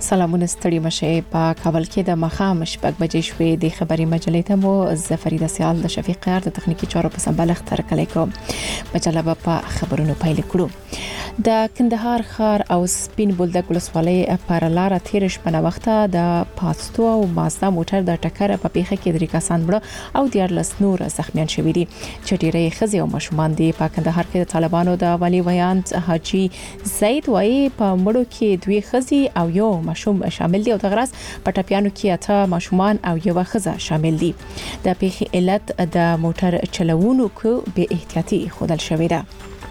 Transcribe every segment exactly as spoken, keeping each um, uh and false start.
سلامونه ستړي مشه په کابل کې د مخام شپږ بجې شوې د خبري مجلې ته مو زفریده سیال د شفیق قیار د تخنیکی چارو په سمبالښت تر کلی کوم مجله په خبرونو پیل کړو. د کندهار ښار او سپین بولدک ولسوالۍ پر لار تیر شپه وخته د پاستو او مازدا موټر د ټکر په پیښه کې درې کسان مړه او دیارلس نور زخمیان شوي دي. چټيري خزي او مشمان دي. په کندهار کې د طالبانو د ولی ویانت حاجی زید وایي په مړو کې دوی خزي او یو ماشوم شامل دي او د غرض په ټاپیانو کې اته ماشومان او یو خزه شامل دي. د پیښې علت د موټر چلوونکو بې احتیاطي خودل شوې ده.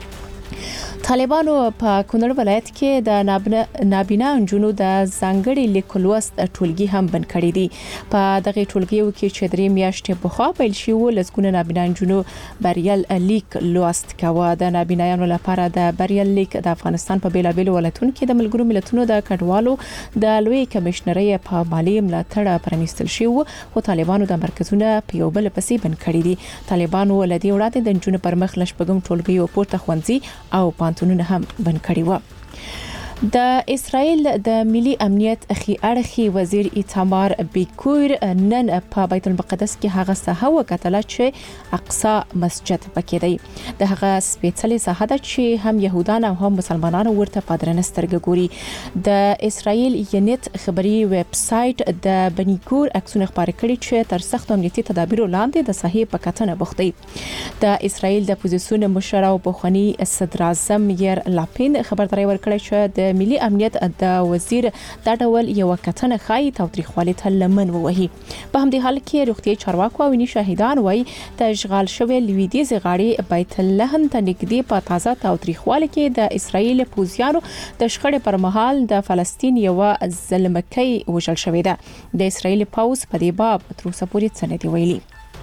طالبانو په کونړ ولایت کې د نابینا انجونو د ځانګړي لیکلوست ټولګي هم بند کړی دي. په دغه ټولګیو کې چې درې میاشتې بخوا پیل شو لسګونه نابینا انجونو بریال لیک لوست کاوه. د نابینایانو لپاره د بریال لیک د افغانستان په بیلابیلو ولایتونو کې د ملګرو ملتونو د کډوالو د لوی کمشنري په مالی ملاتړ پرانیستل شو او طالبانو د مرکزونه په یو بل پسې بند کړی دي. طالبانو ولدي وړاندې د انجونو پر مخ لشپګم ټولګیو پورته خوندزي او پانتونونه هم بند کړی و. د اسرائیل د ملي امنیت اخی اړخي وزیر ایتامار بیکور نن په بیت المقدس کې هغه ساحه وکتله چې اقصا مسجد پکې دی. د هغه سپېڅلې ساحه ده چې هم يهودان او هم مسلمانانو ورته په درنه سترګه ګوري. د اسرائیل ینت خبري ویب سټ د بنیکور عکسونه خبرې کړي چې تر سخت امنیتي تدابیرو لاندې د صحیح په کتنه بوخت دي. د اسرائیل د اپوزیسیون مشر او بخونی صدر اعظم ییر لاپین خبرداري ورکړه چې د ملي امنیت د وزیر دا ډول یو کتنه خای تاریخوالي ته لمن ووهي. په همدې حال کې روغتي چارواکو او ویني شاهدان وایي د اشغال شوی لویدیز غاړي بیت لحم ته نږدې په تازه تاریخوالي کې د اسرائیل پوزیانو د شخړې پر مهال د فلسطین یو ظلمکۍ وژل شوې ده. د اسرائیل پوز په دې باب تر اوسه پورې څه نه دی ویلي.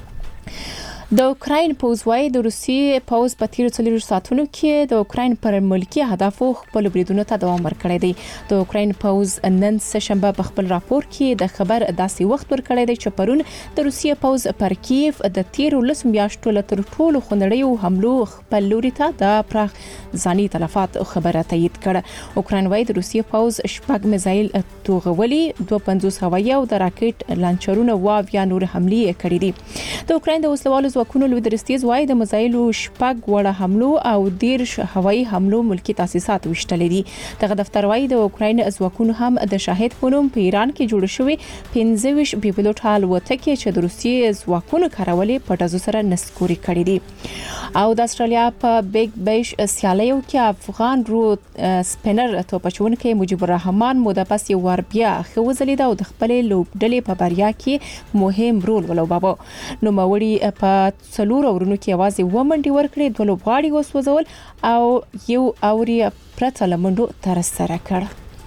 د اوکراین پوز وايي د روسي پوز په تیر څلور ساعتونو کې د اوکراین پر ملکی هدفو خپل بریدونو ته دوام ورکړی دی. د اوکراین پوز نن سهشنبه په خپل راپور کې د خبر داسې وخت ورکړی دی چې پرون د روسي پوز پر کیف د تیر لس میاشتو لتر ټولو خنړیو حملو خپل لوري ته د پراخ ځاني تلفات خبره تایید کړه. اوکراین وايي د روسي پوز شپږ میزایل توغولي دوه سوه پنځوس هوایي او د راکټ لانچرونو واو یا نور حملې کړې دي. د اوکراین د وسلوالو ځواکونو لوی درستیز وايي د مزایلو شپږ وړه حملو او دیرش هوایي حملو ملکی تاسیسات وشتل دي. دغه دفتر وايي د اوکراین ځواکونو هم د شاهد په نوم په ایران کې جوړ شوی پنځه ویشت بي پلوټ الوتکې چې د روسیې ځواکونو کارولې په ټازو سره نسکوري کړې دي. او د استرالیا په بیگ بیش سیالیو کې افغان رو سپینر توپچونکو مجيب الرحمن مودپس یو ور بیا خوځلید او د خپل لوبډلې په بریا کې مهم رول ولوباوه. نو موري په څلور اورونو کې आवाज و منډي ورکړي د لوبغاړي وسوځول او یو اوري پرته لمنډو تر سره کړ.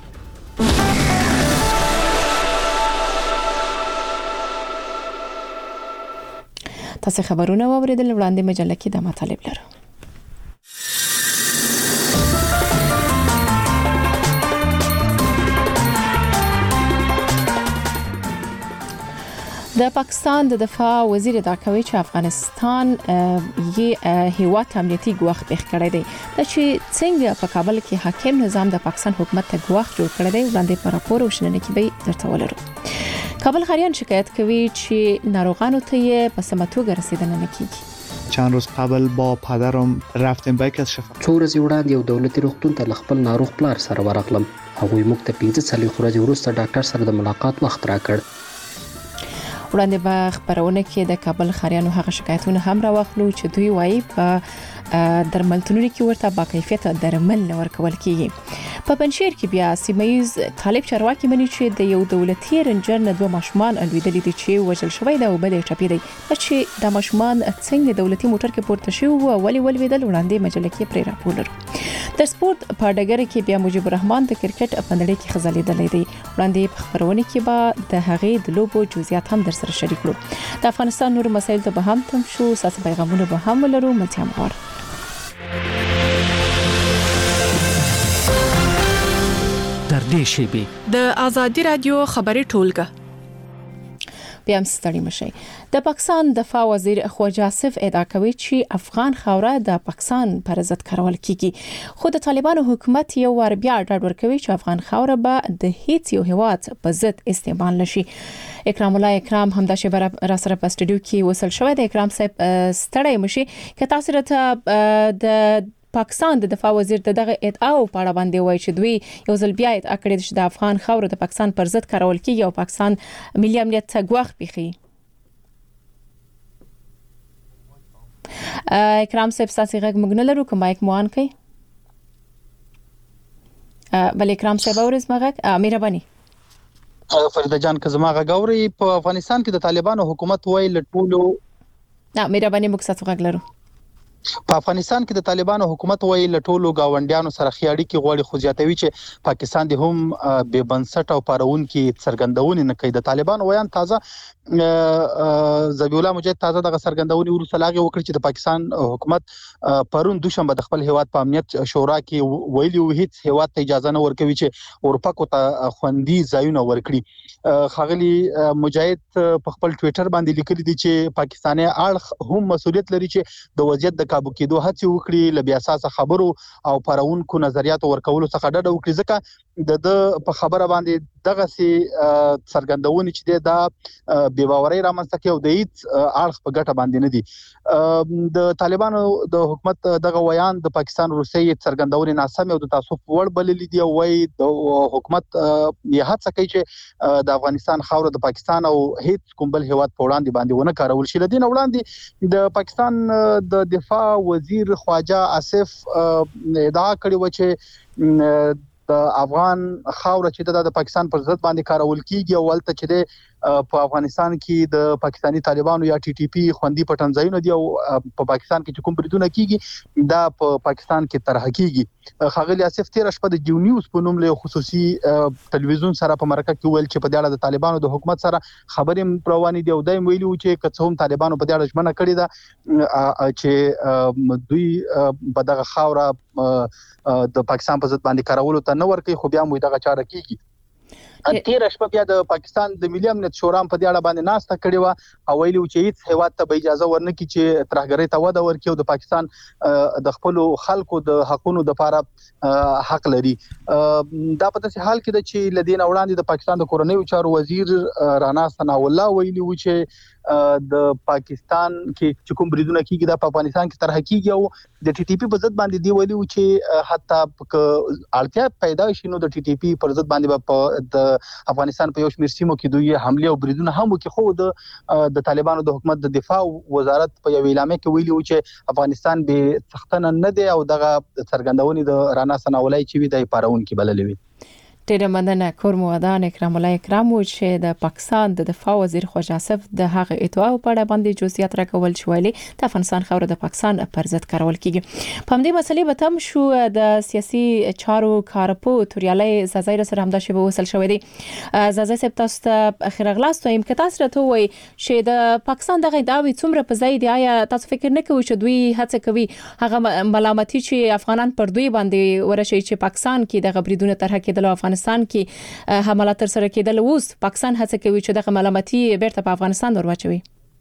تاسو خبرونه واوریدل وړاندې مجله کې د مطالب لرو. د پاکستان د دفاع وزیر دا کوي چې افغانستان یې هیواد امنیتي ګواښ پیښ کړی دی. دا چې څنګه په کابل کې حاکم نظام د پاکستان حکومت ته ګواښ جوړ کړی دی وړاندې پر راپور وشننه کې به درته ولرو. کابل خاریان شکایت کوي چې ناروغانو ته یې په سمتوګه رسیدنه نه کیږي. چند روز قبل با پدرم رفتیم به یک از شفا. څو ورځې وړاندې یو دولتي روغتون ته خپل ناروغ پلار سره ورغلم. هغوی موږ ته پنځه څلوېښت ورځې وروسته ډاکټر سره د ملاقات وخت راکړ. وړاندې به خبرونه کې د کابل خاریانو هغه شکایتونه هم راوخلو چې دوی وایي په درملتونونو کې ورته با کیفیت درمل نه ورکول کیږي. په پنځیر کې بیا سیمایز طالب چارواکي مني چې د یو دولتي رنجر نه دوه ماشومان الویدل دي چې وژل شوی دا وبل ټپی دی. چې د ماشومان څنګه دولتي موټر کې پورته شو او ولي ولویدل وړاندې مجله کې پرې راپور لرو. د سپورت په ډګر کې بیا مجيب الرحمن د کرکټ په نړۍ کې خزلیدل دی. وړاندې په خبرونه کې به د هغې د لوبو جزئیات هم در سره شریک کړو. د افغانستان نور مسایل ته به هم تم شو ساس پیغامونه به هم ولرو. متهم غواړم در دې شیبې د ازادي رادیو خبري ټولګه بیا هم ستړي مشي. د پاکستان دفاع وزیر خواجه آصف ادعا کوي چې افغان خاوره د پاکستان پر ضد کارول کیږي، خو د طالبانو حکومت یو ور بیا ډاډ ورکوي چې افغان خاوره به د هیڅ یو هیواد په ضد استعمال نشي. اکرام الله اکرام هم د شبر را سره په سټډیو کې وصل شوی د اکرام صاحب ستړي مشي که تاسو راته د پاکستان د دفاع وزیر دغه ادعا په اړه باندې وایي چې دوی یو ځل بیا ادعا کړې چې د افغان خاور د پاکستان پر ضد کارول کیږي او پاکستان ملي امنیت ته ګواښ پیښي. اکرام صاحب تاسو غږ موږ نه لرو، کوم مایک موان کوي؟ بل اکرام صاحب اورز مغه مهرباني. فرید جان که زما غاوري په افغانستان کې د طالبانو حکومت وایي لټولو نه مهرباني موږ تاسو غږ لرو. په افغانستان کې د طالبانو حکومت وایي لټولو گاونډیانو سره خیاړي کې غوړي خو زیاتوي چې پاکستان د هم به بنسټ او پارون کې څرګندونې نه کوي. د طالبانو ویان تازه ذبیح الله مجاهد تازه د څرګندونې ورسره لاغي وکړي چې د پاکستان حکومت پرون دوشنبه د خپل هیواد په امنیت شورا کې ویلي و هیڅ هیواد ته اجازه نه ورکوي چې اورپکو ته خوندي ځایونه ورکړي. خاغلی مجاهد په خپل ټوئیټر باندې لیکلي دي چې پاکستاني اړخ هم مسؤلیت لري چې د وضعیت د کابو کېدو هڅه وکړي، لبیا اساس خبرو او پرونکو نظریاتو ورکولو څخه ډډه وکړي، ځکه د د په خبره باندې دغه سي څرګندونې چې د بې باورۍ رامنځته کوي او د هیڅ اړخ په ګټه باندې نه دي. د طالبانو د حکومت دغه ویان د پاکستان روسي څرګندونې ناسمه او د تاسف وړ بللې دي او وايي د حکومت یې هڅه کوي چې د افغانستان خاور د پاکستان او هیڅ کوم بل هیواد په وړاندې باندې ونه کارول شي. لدین وړاندې د پاکستان د دفاع وزیر خواجه آصف ادعا کړې و چې د افغان خاور چې د پاکستان پر ضد باندې کارول کیږي او ولته چې په افغانستان کې د پاکستانی طالبانو یا ټي ټي پی خوندي پټنځایونه دي او په پاکستان کې کوم بریدونه کیږي دا په پاکستان کې طرح کیږي. خاغلی آصف تیر شپه د جیو نیوز په نوم له خصوصي ټلویزیون سره په مرکه کې ویل چې په دې اړه د طالبانو د حکومت سره خبرې روانې دي او دایم ویلي و چې کڅوم طالبانو په دې اړه ژمنه کړې ده چې دوی په دغه خاوره د پاکستان په ضد باندې کارولو ته نه ورکوي، خو بیا موږ دغه چاره کیږي. تیر شپه بیا د پاکستان د ملي امنیت شورا په دې اړه باندې ناسته کړې و او ویلي چې هیڅ هیواد ته به اجازه ورنکړي چې ترهګرۍ ته وده ورکړي او د پاکستان د خپل خلکو د حقونو لپاره حق لري. دا په داسې حال کې ده چې لدین وړاندې د پاکستان د کورنیو چارو وزیر رانا ثناء الله ویلي و چې د پاکستان کې چې کوم بریدونه کیږي د افغانستان کې طرح کیږي او د ټي ټي پی په ضد باندې دی ویلي چې حتی اړتیا پیدا شي نو د ټي ټي پی پر ضد باندې د افغانستان په یو شمېر سیمو کې دوی حمله او بریدونه هم وکړي، خو د د طالبانو د حکومت د دفاع وزارت په یو اعلامیه کې ویلي و چې افغانستان به سختنه نه دی او دغه څرګندونې د رانا ثناء الله چې وی د پارون کې بللې وي. ډیره مننه کور مودان اکرام الله اکرام و چې د پاکستان د دفاع وزیر خواجه آصف د هغه ادعا په اړه باندې جزئیات راکول شوې د افغانستان خاور د پاکستان پر ضد کارول کیږي. په همدې مسلې به تم شو د سیاسي چارو کارپو توریالي زازای سره همدا شی به وصل شوې دي. زازای صاحب تاسو ته اخر غلاست وایم که تاسو راته وای چې د پاکستان دغه داوی څومره په ځای دی، آیا تاسو فکر نه کوئ چې دوی هڅه کوي هغه ملامتي چې افغانان پر دوی باندې ورشي چې پاکستان کې دغه بریدونه طرح کېدل او افغانستان کې حملات تر سره کېدل، اوس پاکستان هڅه کوي چې دغه ملامتي بیرته په افغانستان ورواچوي؟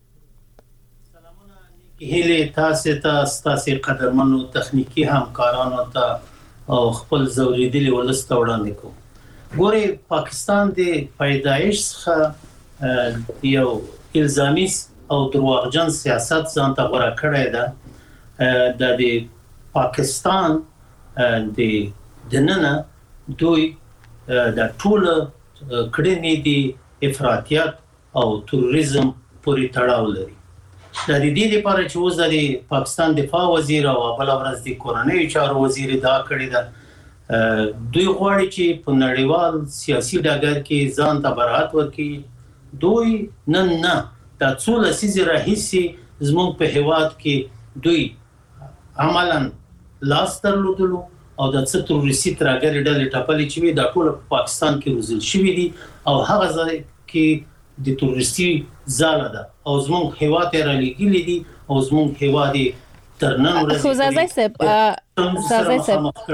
سلامونه هیله تاسو ته ستاسو قدرمنو تخنیکی همکارانو ته او خپل زوریدلي ولسته وړاندې کوم. ګوري پاکستان د پیدایش څخه یو الزامي او دروغجن سیاست ځان ته غوړه کړی ده. د پاکستان د دننه دوی د ټول کړنې دي افراطیت او تروریزم پورې تړاو لري. د دې لپاره چې اوس د پاکستان دفاع وزیر او بل ورځ د کورنیو چارو وزیر دا کړی ده دوی غواړي چې په نړیوال سیاسي ډګر کې ځان ته برابر ورکړي. دوی نن نه د څو لسیزې راهیسې زموږ په هیواد کې دوی عملاً لاس درلودلو او د څه تروریستي ترهګرۍ ډلې ټاپلې چې وي دا ټول په پاکستان کې روزل شوي دي او هغه ځای کې د تروریستي ځاله ده او زموږ هیواد یې رالیږلي دي او زموږ هیواد یې تر نن ورځې خو زازای صاحب زازای صاحب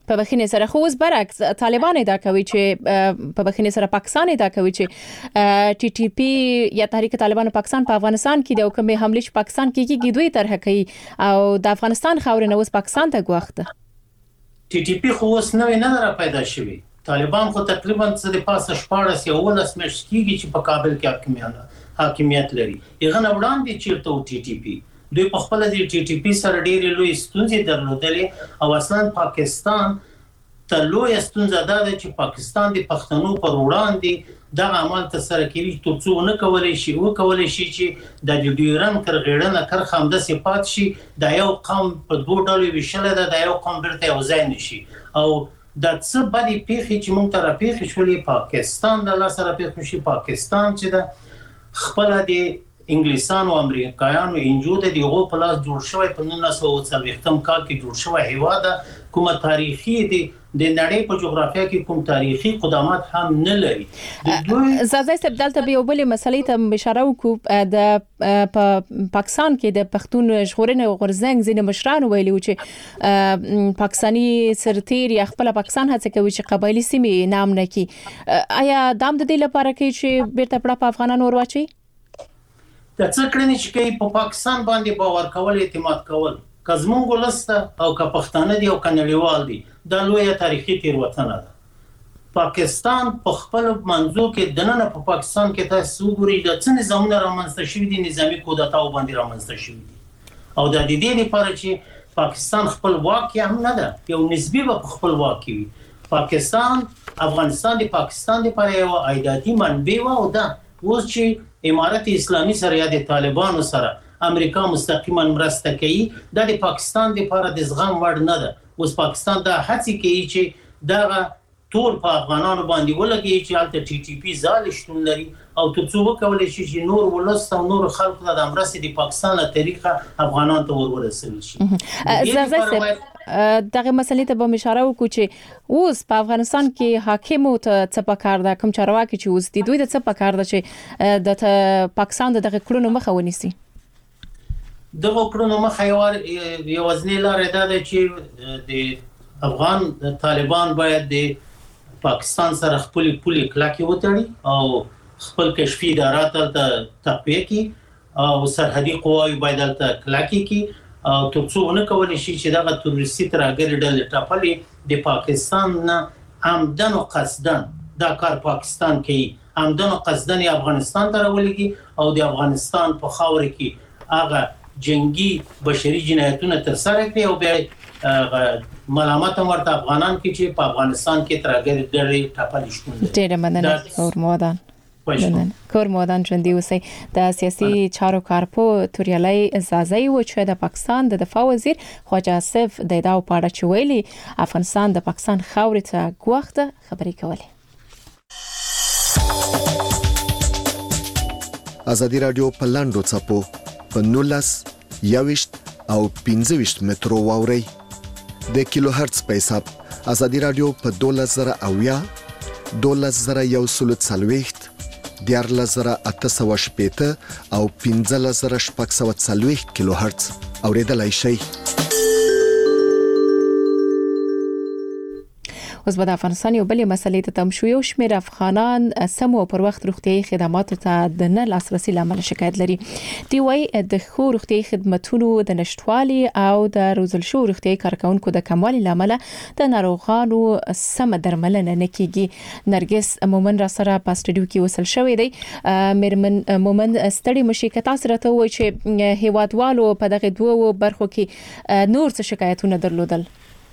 په بخینه سره خو اوس برعکس طالبان دا کوي چې په بخینه سره پاکستان دا کوي چې ټي ټي پی یا تحریک طالبان پاکستان په افغانستان کې د کومې حمله چې پاکستان کې کیږي دوی طرح کوي او د افغانستان خاورې نو اوس پاکستان ته غوښته. ټي ټي پی خو اوس نوې نه را پیدا شوی. طالبان خو تقریبا څه د پاسه شپاړس یا ولس مېشت کیږي چې په کابل کې حاکمیت حاکمیت لري. یغه نه وړاندې چیرته ټي ټي پی دوی په خپل د ټي ټي پی سره ډېرې لوی ستونزې درلودلې او اصلا پاکستان ته لوی ستونزه ده چې پاکستان د پښتنو پر وړاندې دا عمل تر سره کوي ترڅو نه کولای شي او کولای شي چې د ډیورن کرغړنه کر خامده صفات شي د یو قوم په دوه ډول ویشل ده د یو قوم برته یو ځای نشي او د څه باندې پیخي چې مونږ ته راپیخي شولې پاکستان د الله سره پیخي شي پاکستان چې د خپل د انګلیسانو او امریکایانو انجو د دیغو په لاس جوړ شوی په نولس سوه څلوېښتم کال کې جوړ شوی هیواد کومه تاریخي دی د نړۍ په جغرافیه کې کوم تاریخي قدامت هم نه لري. زازای سبدل ته یو بل مسلې ته اشاره وکړو د پاکستان کې د پښتون ژغورنې غورځنګ ځینې مشران ویلي چې پاکستاني سرتیر یا خپل پاکستان هڅه کوي چې قبایلی سیمې نام نه کړي. آیا دام د دې لپاره کې چې بیرته پړه په افغانانو ورواچي؟ د څه کړنې چې کوي په پاکستان باندې باور کول اعتماد کول کزمون ګلسته او که پښتانه دی او کنړیوال دی دا لویه تاریخي تیروتنه ده. پاکستان په خپل منځو کې دننه په پاکستان کې تاسو وګورئ د څه نظامونه رامنځته شوي دي نظامی کودتا او باندې رامنځته شوي دي او د دې لپاره چې پاکستان خپل واک هم نه ده یو نسبی په خپل واک وي. پاکستان افغانستان دی پاکستان لپاره یو عایداتي منبع و او دا اوس چې امارت اسلامي سره یا د طالبانو سره امریکا مستقیما مرسته کوي دا د پاکستان لپاره د زغم وړ نه ده. اوس پاکستان دا هڅه کوي چې دا ټول په افغانانو باندې ولګي چې البته ټي ټي پی زال شتون لري او ترڅو وکولای شي چې نور ولست او نور خلک د امرسته د پاکستان له طریقه افغانان ته ورورسول شي. دغه مسلې ته به اشاره وکړو چې اوس په افغانستان کې حاکم او ته پکار ده کوم چارواکي چې اوس د دوی د څه پکار ده چې د پاکستان دغه کړنو مخه ونیسي. دغه کړنو مخه یو وزنی لار ده چې د افغان طالبان باید د پاکستان سره خپل پولي کلاکي وتړي او خپل کشفي ادارات ته تقویه کړي او سرحدي قواوی باید ته کلاکي کړي او ترڅو نه کولای شي چې دغه تروریستي ترهګر ډلې ټاپلې د پاکستان نه عمدن او قصدن دا کار پاکستان کوي عمدن او قصدن افغانستان ته راولېږي او د افغانستان په خاور کې هغه جنگي بشري جنایتونه تر سره کوي او بیا ملامت ورته افغانان کې چې په افغانستان کې ترهګر ډلې ټاپلې شته. ډېر مننه اورمودان کورمودان ژوندي اوسئ. د سیاسي چارو کارپو توریالای زازای و چې د پاکستان د دفاع وزیر خواجه آصف د ادعا په اړه چې ویلي افغانستان د پاکستان خاورې ته غوښته خبرې کولې. ازادي رادیو په لاندو چپو په نولس یاوشت او پنځه ویشت مترو واوري د کیلو هرتز په حساب ازادي رادیو په دولس زره اویا دولس زره یو سل څلوېښت دیارلس زره اته سوه شپېته او پنځلس زره شپږ سوه څلوېښت کیلو هرتز اوریدلای شئ. اوس به د افغانستان یو بلې مسلې ته تم شو. یو شمېر افغانان سمو پر وخت روغتیايي خدماتو ته د نه لاسرسي لامل شکایت لري. دی وايي د خو روغتیايي خدماتونو د نشټوالي او د روزل شو روغتیايي کارکونکو د کموالي لامل د ناروغانو سم درملنه نه کیږي. نرګس مومن را سره په سټډیو کې وصل شوې دی. میرمن مومن ستړي مشي کتا سره ته وایي چې هیوادوالو په دغه دوه برخو کې نور څه شکایتونه درلودل.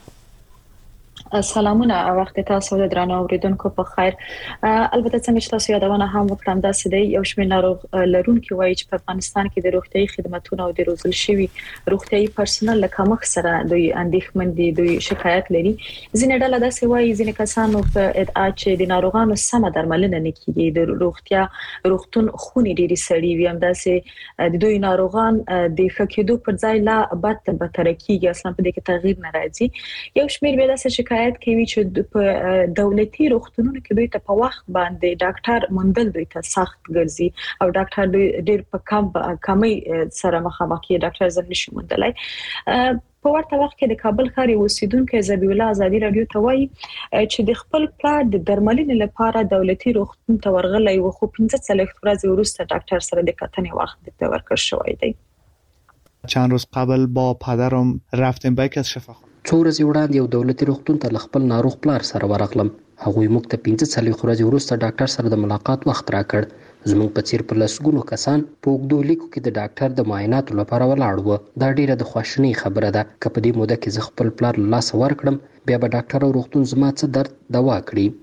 سلامونه وخت تاسو د درنو اوریدونکو په خیر. البته څنګه چې تاسو یادونه هم وکړم دا سده یو شمېر ناروغ لرونکي وایي چې په افغانستان کې د روغتيایي خدماتو او د روزل شوی روغتيایي پرسونل لکه مخ سره دوی اندېښمن دي دوی شکایت لري. ځینې ډله دا سوي ځینې کسانو په ادعا چې د ناروغانو سم درملنه نه کیږي د روغتیا روغتون خونې ډېری سړي وي هم دا سه د دوی ناروغان د فکیدو پر ځای لا بد بدتر کیږي اصلا په دې کې تغییر نه راځي. یو شمېر به دا شکایت کوي چې په دولتي روغتونونو کې دوی ته په وخت باندې ډاکټر موندل دوی ته سخت ګرځي او ډاکټر ډېر په کم کمي سره مخامخ کې ډاکټر زم نشي موندلای. په ورته وخت کې د کابل ښار اوسیدونکو ذبیح الله ازادي رادیو ته وایي چې د خپل پلار د درملنې لپاره دولتي روغتون ته ورغلی و خو پنځه څلوېښت ورځې وروسته ډاکټر سره د کتنې وخت ته ورکړل شوی دی. چند روز قبل با پدرم رفتیم به یک از شفاخانه. څو ورځې وړاندې یو دولتي روغتون ته له خپل ناروغ پلار سره ورغلم. هغوی موږ ته پنځه څلوېښت ورځې وروسته ډاکټر سره د ملاقات وخت راکړ. زموږ په څیر په لسګونو کسان په اوږدو لیکو کې د ډاکټر د معایناتو لپاره ولاړ وو. دا ډیره د خواشینۍ خبره ده که په دې موده کې زه خپل پلار له لاسه ورکړم بیا به ډاکټر او روغتون زما څه درد دوا کړي.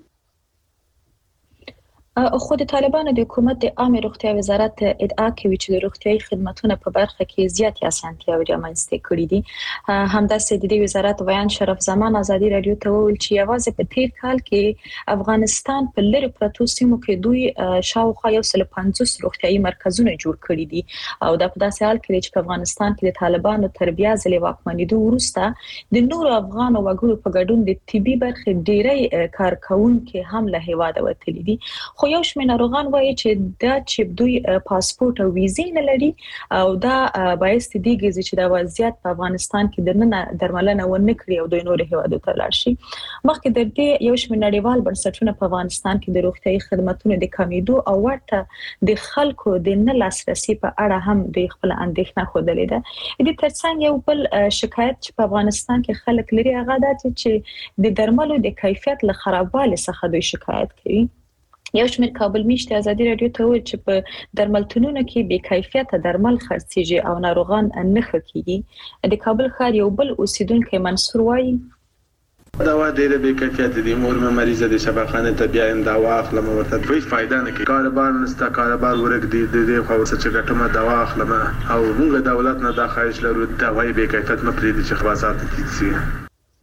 خو د طالبانو د حکومت د عامه روغتیا وزارت ادعا کوي چې د روغتیايي خدماتو په برخه کې زیاتې اسانتیاوې رامنځته کړې دي. همداسې د دې وزارت ویان شرف زمان ازادي رادیو ته وویل چې یوازې په تیر کال کې افغانستان په لری پرتو سیمو کې دوی شاوخوا یو سل پنځوس روغتیايي مرکزونه جوړ کړي دي او دا په داسې حال کې چې په افغانستان کې د طالبانو تر بیا ځلې واکمنېدو وروسته د نورو افغان وګړو په ګډون د طبي برخې ډیری کارکونکو هم له هیواده وتلي دي. خو یو شمېر ناروغان وایي چې دا چې دوی پاسپورت او ویزې نه لري او دا باعث دی چې دا وضعیت په افغانستان کې د نن درملنه ونه کړي او دوی نور هیوادو ته لاړ شي. مخکې د دې یو شمېر نړیوال بنسټونه په افغانستان کې د روغتیايي خدماتو د کمیدو او ورته د خلکو د نه لاسرسي په اړه هم د خپل اندېښنه خوده ده. د ترڅنګ یو بل شکایت چې په افغانستان کې خلک لري هغه دا چې د درملو د کیفیت له خرابوالي څخه دوی شکایت کوي. یو شمېر کابل میشت ازادي رادیو ته وویل چې په درملتونونو کې بې کیفیته درمل خرڅېږي او ناروغان نه ښه کیږي. د کابل ښار یو بل اوسیدونکی منصور وایي دوا ډېره بې کیفیته دي. مور مې مریضه دي شفاخانه ته بیایم دوا اخلم ورته هیڅ فایده نه کوي. کاروبار نشته کاروبار ورک دي د دې خو څه چې ګټمه دوا اخلم او موږ دولت نه دا خواهش لرو دوايي بې کیفیت نه پرېږدي چې خلاصات کیږي.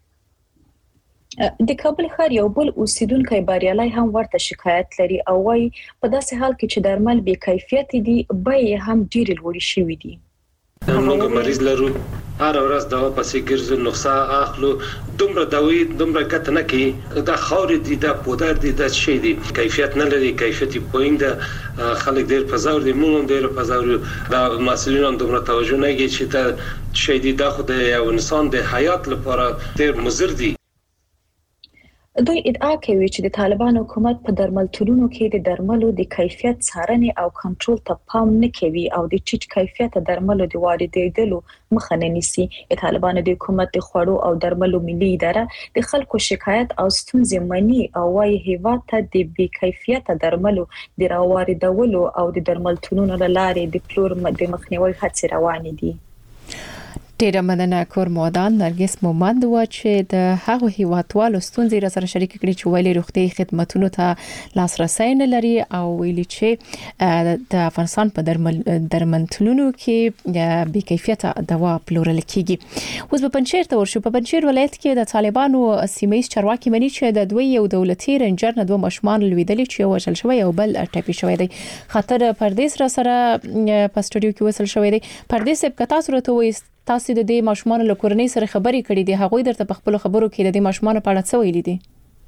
د کابل ښار یو بل اوسیدونکی بریالي هم ورته شکایت لري او وايي په داسې حال کې چې درمل بې کیفیت دي بیې هم ډېرې لوړې شوې دي. موږ مریض لرو هر ورځ دوا پسې ګرځو نسخه اخلو دومره دوی دومره ګټه نه کوي. دا خاورې دي دا پودر دي دا شی دي کیفیت نه لري کیفیت پوینده خلک ډېر پزاور دي موږ ډېر پزاور دا مسؤلین دومره توجه نه کوي چې دا شی دي دا خو د یو انسان د حیات لپاره ډېر مضر دي. دوی ادعا کوي چې د طالبان حکومت په درملتونونو کې د درملو د کیفیت څارنې او کنټرول ته پام نه کوي او د ټیټ کیفیت درملو د واردېدلو مخه نه نیسي. د طالبان د حکومت د خوړو او درملو ملي اداره د خلکو شکایت او ستونزې مني او وايي هیواد ته د بې کیفیت درملو د راواردولو او د درملتونونو لارې د پلور د مخنیوي هڅې روانې دي. ډیره مننه کور مودان نرګس مومند و چې د هغه هیوادوالو ستونزې را سره شریک کړي چې ویلي روغتي خدماتو ته لاسرسي نه لري او ویلي چې د افغانستان په درمل درملتونونو کې بې کیفیته دوا پلورل کیږي. اوس په پنځیر ته ورشو. په پنځیر ولایت کې د طالبانو سیمایي چارواکي مني چې د دوی یو دولتي رنجر نه دوه ماشومان لویدلي چې وژل شوی او بل ټاپي شوی دی. خطر پردیس را سره په سټوډیو کې وصل شوی دی. پردیس په تاسو راته وایي تاسو د دې ماشومان له کورنۍ سره خبرې کړې دي هغوی درته په خپل خبرو کې د دې ماشومان په اړه څه ویلي دي؟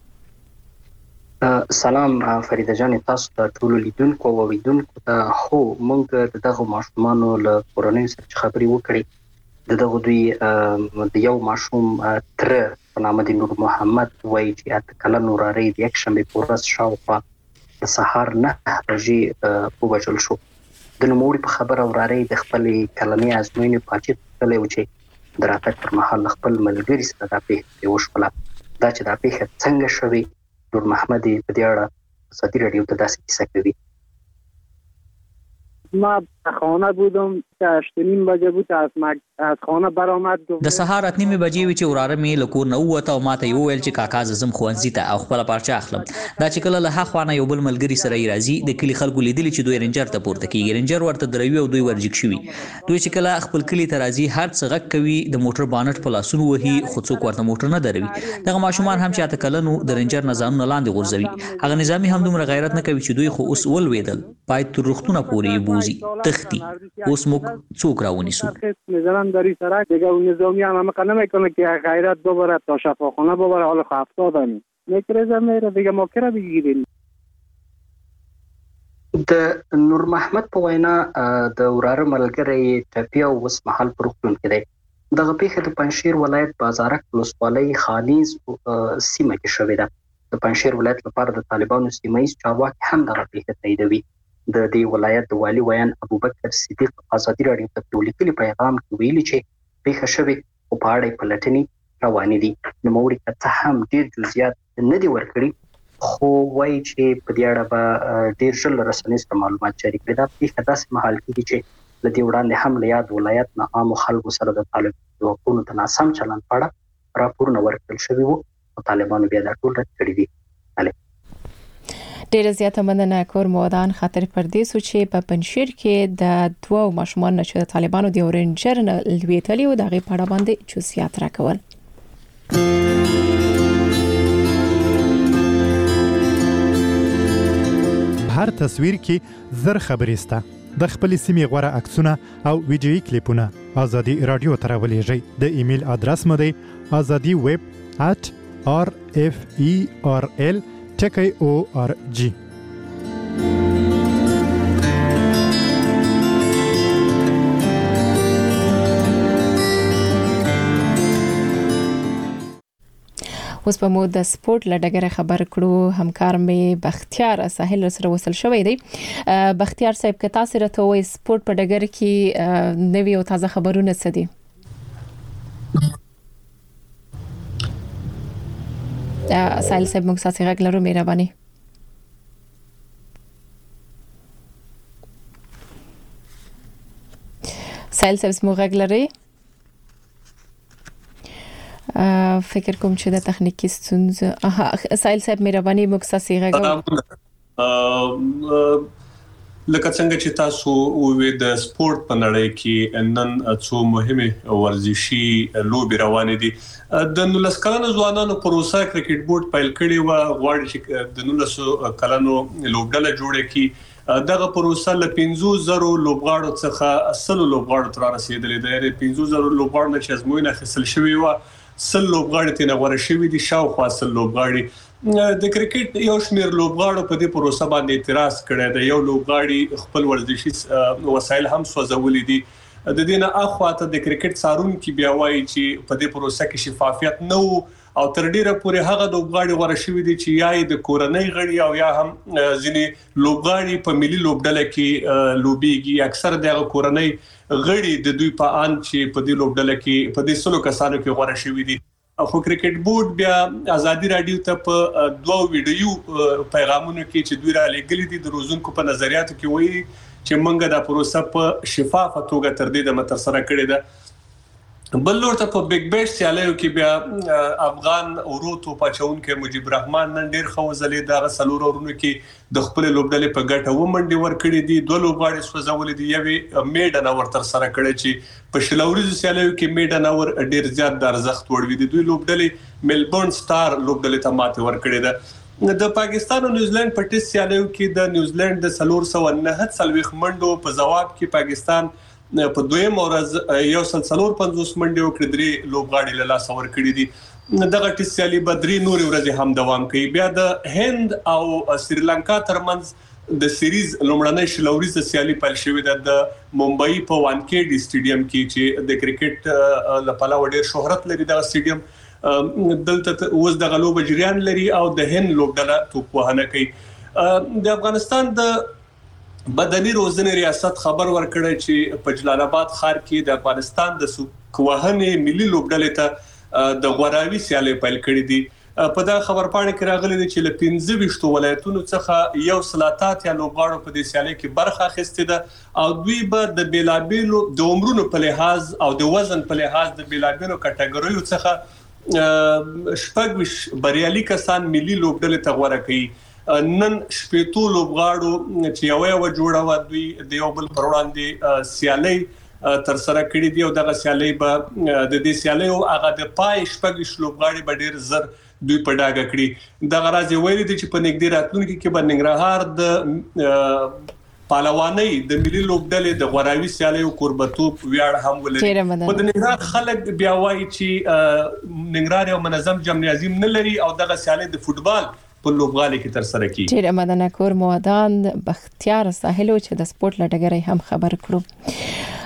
سلام فریده جان تاسو ته ټول لیدونکو او اوریدونکو ته هو موږ دغه ماشومان له کورنۍ سره خبرې وکړې. دغه دوی د یو ماشوم تر په نامه د نور محمد وایي چې اته کلن وراره د یک شنبه په ورځ شاوخوا د سهار نه بجې ووژل شو. د نوموړي په خبره وراره د خپلې کلنۍ ازموینې پاچې کله و چې د راتګ پر مهال خپل ملګري سره دا پیښه وشوله. دا چې دا پیښه څنګه شوې نور محمد په دې اړه ازادي رادیو ته داسې کیسه کوي. ما خانه بودم که هشت نیم بجه بود از مک... از خانه برآمد د سهار اته نیمه بجې وی چې وراره مې له کور نه ووته او ماته یو ویل چې کاکا زم خوانځي ته او خپل پارچه اخلم. دا چې کله له هغه نه یو بل ملګری سره راځي د کلی خلکو لیدلی چې دوی رنجر ته پورته کیږي. رنجر ورته دروي او دوی ورجک شوی. دوی چې کله خپل کلی ته راځي هر څه غږ کوي د موټر بانټ په لاسونو وهي خو څوک ورته موټر نه دروي. دغه ماشومان هم چې اته کلنو د رنجر نظام نه لاندې غورځوي. هغه نظامی هم دومره غیرت نه کوي چې دوی خو اوس ولویدل پای تر رختونه پورې بوزي تختی اوس موږ څوک راونیسو. میذارن در این سرک دیگه اون نظامی هم همه نمیکنه که غیرت ببره تا شفاخانه ببره حال خو افتادن میکرزه میره دیگه ما کرا بگیریم. د نور محمد په وینا د وراره ملګری ټپي او اوس مهال په روغتون کې دی. دغه پیښه د پنځشیر ولایت بازارک ولسوالۍ خانیز سیمه کې شوې ده. د پنځشیر ولایت لپاره د طالبانو سیمایي چارواکي هم دغه پیښه تاییدوي. د دې ولایت د والي ویان ابوبکر صدیق ازادي راډیو ته ولیکلي پیغام کې ویلي چې پیښه شوې او په اړه پلټنې روانې دي. نوموړي که څه هم ډېر جزئیات نه دي ورکړي، خو وایي چې په دې اړه به ډېر ژر له رسنیو سره معلومات جاري کړي. دا پیښه داسې مهال کېږي چې له دې وړاندې هم له یاد ولایت نه عامو خلکو سره د طالبانو ځواکونو د ناسم چلند په اړه راپورونه ورکړل شوي وو او طالبانو بیا دا ټول رد کړي دي. ډیره زیاته مننه کور مودان خاطر پر دې سو چې په پنځشیر کې د دوه ماشومان چې د طالبانو د اورنجر نه لویتلی او دغه په اړه باندې جزئیات راکول. هر تصویر کې زر خبرې سته. د خپل سیمې غوړه عکسونه او ویډیويي کلیپونه ازادي رادیو ته راولېږئ. د ایمیل ادرس مو دی azadi web at r f e r l ټکی او ار جی. اوس په مو د سپورت لډګره خبر کړو. همکار مې بختیار ساحل سره وصل شوی دی. بختیار صاحب که تاسو راته وایي سپورت په ډګر کې نوې او تازه خبرونه څه دي؟ ساحل صاحب موږ ساسي غږ لرو، مهرباني. ساحل صاحب موږ غږ لري؟ فکر کوم چې د تخنیکی ستونزه. اها ساحل صاحب مهرباني موږ ساسي غږ لکه څنګه چې تاسو وې د سپورت په نړۍ کې نن څو مهمه ورزشي لوبي روانې دي. د نولس کلنو ځوانانو پروسه کرکټ بورډ پیل کړی و، غواړي چې د نولس کلنو لوبډله جوړه کړي. دغه پروسه ل پنځه زره لوبغاړو څخه اصل لوبغاړو تر رسیدلې ده. یعنی پنځه زره لوبغاړو چې ازموینه خسل شوی و، سل لوبغاړي تنه غوړه شوی دي، شاوخوا سل لوبغاړي. د کرکټ یو شمېر لوبغاړو په دې پروسه باندې اعتراض کړی دی. یو لوبغاړي خپل ورزشي وسایل هم سوځولي دي. د دې نه اخواته د کرکټ څارونکو بیا وایي چې په دې پروسه کې شفافیت نه وو او تر ډیره پورې هغه لوبغاړي غوړه شوی دي چې یا د کورنۍ غړي او یا هم ځینې لوبغاړي په ملي لوبډله کې لوبيږي. اکثر د کورنۍ غړي د دوی په ان چې په دې لوبډله کې په دې سلو کسانو کې غوړه شوی دي. خو کرکټ بورډ بیا ازادي رادیو ته په دوه ویډیو پیغامونو کې چې دوی را لګلې دي د روزونکو په نظریاتو کې وایي چې منګه د پروسه په شفافه توګه تر دې د متر سره کړې ده. بل لور ته په بیگ بیش سیالیو کې بیا افغان اوروتو پچاونکو مجيب الرحمن نن ډیر خوځلې د غسلور ورونو کې د خپل لوبډلې په ګټه ومنډي ور کړې دي. دوه لوبغاړي سوځولې دي. یوه میډن اور تر سره کړې چې په شلوريزو سیالیو کې میډن اور ډیر زیات د ارزښت وړوي دي. دوی لوبډلې ملبورن سٹار لوبډلې ته ماته ور کړې ده. د پاکستان او نیوزیلند په ټیسټ سیالیو کې د نیوزیلند د څلور سوه نهه څلويخ منډو په جواب کې پاکستان په دویم ورځ یو سلسلور پنځوس منډي وکړي. درې لوبغاړي له لاس ور کړی دي. دغه ټیسټ سیالي به درې نورې ورځې هم دوام کوي. بیا د هند او سریلانکا ترمنځ د سیریز لومړنۍ شلوريزه سیالي پیل شوې ده د ممبئی په وانکېډ سټیډیم کې چې د کرکټ لپاره ډېر شهرت لري. دا سټیډیم دلته اوس د غلوب جریان لري او د هند لوبډله توپ وهنه کوي. د افغانستان د بدني روزنې ریاست خبر ورکړی چې په جلال آباد ښار کې د افغانستان د سوکوهنې ملي لوبډلې ته د غوراوي سیالي پیل کړې دي. په دا خبرپاڼه کې راغلي دي چې له پنځه ویشت ولایتونو څخه یو سلطات یا لوبغاړو په دې سیالي کې برخه اخیستې ده او دوی به د بیلابیلو د عمرونو په لحاظ او د وزن په لحاظ د بیلابیلو کټګوریو څخه شپږ بریالي کسان ملي لوبډلې ته غوړه کوي. نن شپېتو لوبغاړو چې یو یو جوړه و دوی د یو بل پر وړاندې سیالي تر سره کړې دي او دغه سیالي به د دې سیالي او هغه د پای شپږ لوبغاړي به ډیر زر دوی په ډاګه کړی. دغه راځي ویلي دي چې په نګدي راتلونکي کې به ننګرهار د پهلوانۍ د ملي لوبډلې د غوراوي سیالي او قربتوب ویاړ هم ولري. په ننګرهار خلک بیا وایي چې ننګرهار یو منظم جمنازیم نه لري او دغه سیالي د فوتبال په لوبغالي کې تر سره کیږي. ډیر مننه کور مودان بختیار ساحل چې د سپورت لټګری هم خبر کړو.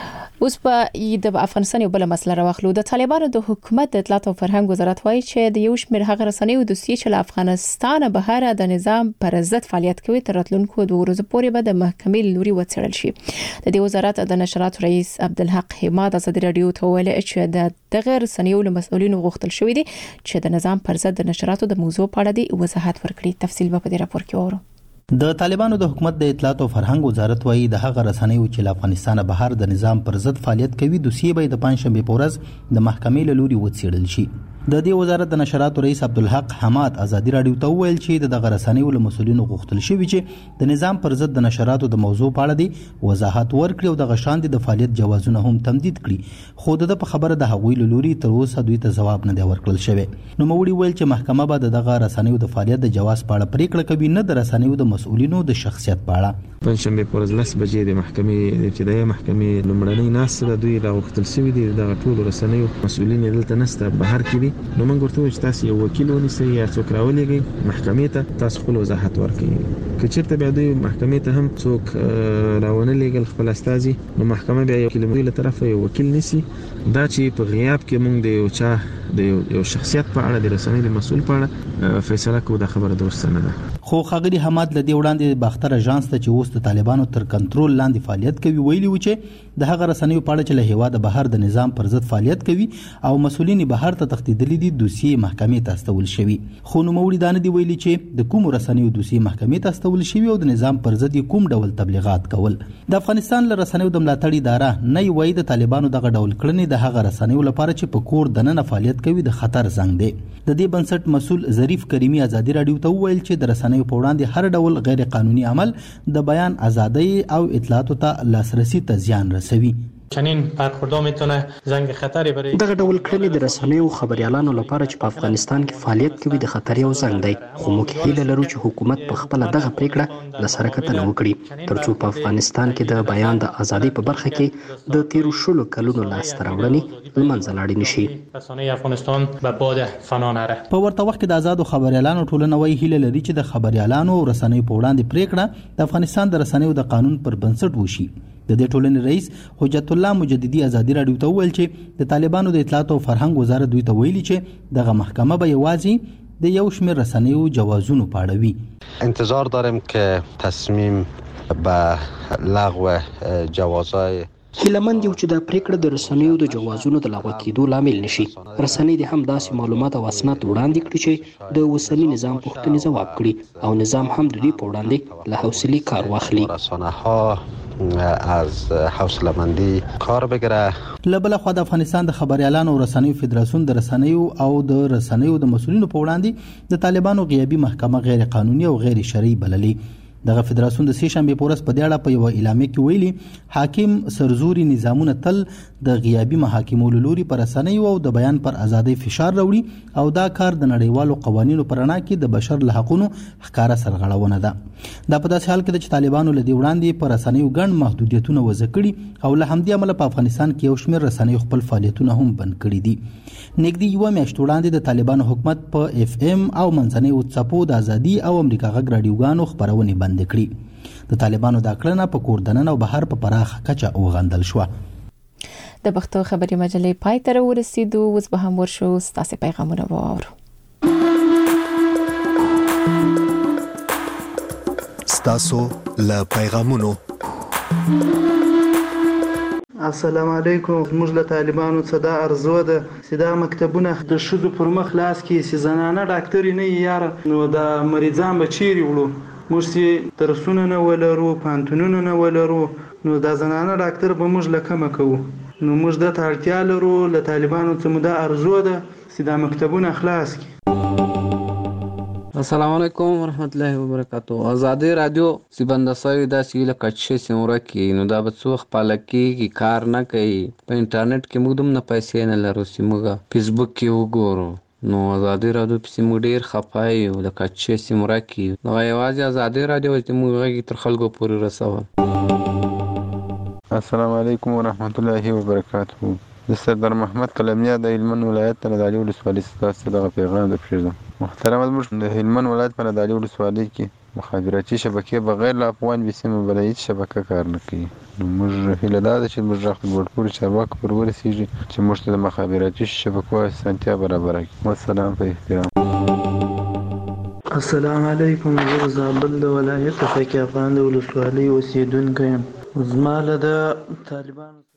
اوس په د افغانستان یو بل مسله راوخلو. د طالبانو د حکومت د اطلاعات او فرهنګ وزارت وایي چې د یو شمېر هغه رسنیو د دوسیې چې له افغانستان بهر د نظام پر ضد فعالیت کوي تر راتلونکو دوه ورځې پورې به د محکمې لوري وڅېړل شي. د دې وزارت د نشراتو رئیس عبدالحق حماد ازادي رادیو ته ویل چې د دغه رسنیو له مسؤلینو غوښتل شوې دي چې د نظام پر ضد د نشراتو د موضوع په اړه د وضاحت ورکړي. تفصیل به په دې راپور کې اورو. د طالبانو د حکومت د اطلاعات او فرهنګ وزارت وایي د هغه رسنیو چې له افغانستان بهر د نظام پر ضد فعالیت کوي دوسیې به د پنځشنبه په ورځ د محکمې له لوري وڅېړل شي. د دې وزارت د نشراتو رئیس عبدالحق حماد ازادي رادیو ته ویل چې د دغه رسنیو له مسؤلینو غوښتل شوی چې د نظام پر ضد د نشراتو د موضوع په اړه دی وضاحت ورکړي او د غشاندې د فعالیت جوازونه هم تمدید کړي، خو د په خبره د هغوی له لوري تر اوسه دوی ته ځواب نه دی ورکړل شوی. نو موړي ویل چې محکمه به د دغه رسنیو د فعالیت د جواز په اړه پریکړه کوي، نه د رسنیو د مسؤلینو د شخصیت په اړه. پنځشنبه په ورځ لس بجې د محکمې د ابتدایي محکمې لومړنۍ ناسته دوی راغوښتل شوی دي د ټولو رسنیو مسؤلین دلته نسته بهر کې دي. نو موږ ورته چې تاسو یو وکیل ونیسئ یا څوک راولېږئ محکمې ته، تاسو خپل وضاحت ورکړئ. که چېرته بیا دوی محکمې ته هم څوک راونه لېږل خپل استازي، نو محکمه بیا یو وکیل له طرفه یو وکیل نیسي. دا چې په غیاب کې موږ د یو چا د یو شخصیت په اړه د رسنۍ د مسؤل په اړه فیصله کوو، دا خبره درسته نه ده. خو ښاغلي حماد له دې وړاندې باختر اژانس ته چې اوس د طالبانو تر کنټرول لاندې فعالیت کوي ویلي و چې د هغه رسنیو په اړه چې له هیواده بهر د نظام پر ضد فعالیت کوي او مسؤلین بهر ته تښتېدلي دي دوسیې محکمې ته استول شوي. خو نوموړي دا نه دي ویلي چې د کومو رسنیو دوسیې محکمې ته استول شوي او د نظام پر ضد کوم ډول تبلیغات کول. د افغانستان له رسنیو د ملاتړ اداره نه وایي د طالبانو دغه ډول کړنې د هغه رسنیو لپاره چې په کور دننه فعالیت کوي د خطر زنګ دی. د دې بنسټ مسؤل ظریف کریمي ازادي رادیو ته وویل چې د رسنیو په وړاندې هر ډول غیر قانوني عمل د بیان ازادۍ او اطلاعاتو ته لاسرسي ته زیان رسوي. چنین برخوردها میتونه زنگ خطری برای دغه ډول کړنې د رسنیو خبريالانو لپاره چې په افغانستان کې فعالیت کوي د خطر یو زنګ دی، خو موږ هیله لرو چې حکومت په خپل دغه پریکړه له سره کتنه وکړي ترڅو په افغانستان کې د بیان د ازادۍ په برخه کې د تیرو شلو کلونو لاسته راوړنې له منځه لاړې نشي. رسنۍ افغانستان به باد فنا نره. په ورته وخت کې د آزادو خبريالانو ټولنه وایي هیله لري چې د خبريالانو او رسنیو په وړاندې پریکړه د افغانستان د رسنیو د قانون پر بنسټ وشي. د دې ټولنې رئیس حجت الله مجددي ازادي رادیو ته ویل چې د طالبانو د اطلاعات او فرهنګ وزارت دوی ته ویلي چې دغه محکمه به یوازې د یو شمېر رسنیو جوازونو په اړه وي. انتظار داریم که تصمیم به لغو جوازهای هیلمند یو چې دا پریکړه د رسنیو د جوازونو د لغوه کېدو لامل نشي. رسنۍ د هم داسې معلومات او اسناد وړاندې کړي چې د اوسني نظام پوښتنې ځواب کړي او نظام هم د دې په وړاندې له حوصلې کار واخلي. رسانه‌ها از حوصله مندی کار بگیره. لبل خو د افغانستان د خبريالانو او رسنیو فدراسیون د رسنیو او د رسنیو د مسؤلینو په وړاندې د طالبانو غیابي محکمه غیر قانوني او غیر شرعي بللې. دغه فدراسیون د سې شنبه په ورځ په دې اړه په یو اعلامیه کې ویلي حاکم سرزوري نظامونه تل د غیابي محاکمو له لوري پر رسنیو او د بیان پر ازادۍ فشار راوړي او دا کار د نړیوالو قوانینو پر رڼا کې د بشر له حقوقو ښکارا سرغړونه ده. دا په داسې حال کې چې طالبانو له دې وړاندې پر رسنیو ګڼ محدودیتونه وضع کړي او له همدې امله په افغانستان کې یو شمېر رسنیو خپل فعالیتونه هم بند کړي دي. نږدې یوه میاشت وړاندې د طالبانو حکومت په اف ام او منځنیو څپو د ازادي او امریکا غږ رادیوګانو خبرونه بند کړي. د طالبانو دا کړنه په کور دننه او بهر په پراخه کچه وغندل شو. د پښتو خبري مجلې پای ته ورسېدو، اوس به هم ورشو ستاسو پیغامونه واورو. ستاسو له پیغامونو. السلام علیکم. موږ له طالبانو څخه دا ارزو ده چې دا مکتبونه د ښځو پر مخ لاس کې چې زنانه ډاکټرې نه یې یاره، نو دا مریضان به چیرې وړو؟ موږ چې درسونه نه ولرو، پانتونونه نه ولرو، نو دا زنانه ډاکټر به موږ له کومه کوو؟ نو موږ د ته اړتیا لرو. له طالبانو څخه مو دا ارزو ده چې دا مکتبونه خلاص کړي. السلام علیکم ورحمت الله وبرکاتو. ازادي رادیو سی بندسوي د سیله کچې سیموره کې نو دا به څو خپل کې کار نه کوي. په انټرنیټ کې موږ دم نه پیسې نه لرو چې موږ فیسبوک کې وګورو. نو ازادي رادیو په سیمو ډیر خپای او د کچې سیموره کې نو یوازې ازادي رادیو چې موږ غږی تر خلکو پورې رسول. السلام علیکم ورحمت الله وبرکاتو. د سردار محمد قلمیا د هلمند ولایت ته د علي ولسوالۍ ستاسو دغه پیغام د پېژنم. محترم زموږ د هلمند ولایت په د علي ولسوالۍ کې مخابراتي شبکې بغیر له افغان بي سیمه بل هیڅ شبکه کار نه کوي. نو موږ هیله دا ده چې موږ خپل ورکوړو چارواکو پر ورسیږي چې موږ ته د مخابراتي شبکو اسانتیا برابره کړي. والسلام په احترام. السلام علیکم. زه زابل د ولایت فقیه افغان د ولسوالۍ اوسیدونکی یم. زما له د طالبانو